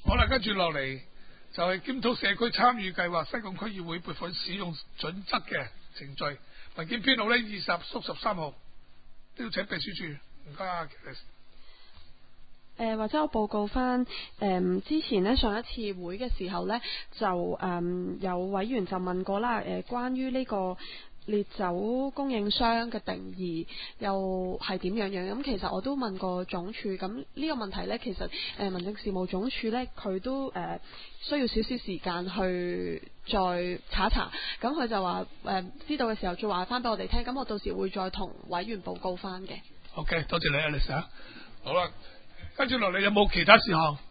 好啦，跟住落嚟就係檢討社區參與計劃西貢區議會撥款使用準則嘅程序，文件編號呢20/13號，都要請秘書處，唔該啊。 或者我報告翻之前呢，上一次會嘅時候呢，就有委員就問過啦，關於呢個烈酒供應商嘅定義又係點樣樣？咁其實我都問過總署，咁呢個問題呢，其實民政事務總署呢，佢都需要少少時間去再查一查，咁佢就話知道嘅時候再話翻俾我哋聽，咁我到時會再同委員報告翻嘅。 OK， 多謝你 Alice。好啦，跟住落嚟有冇其他事項？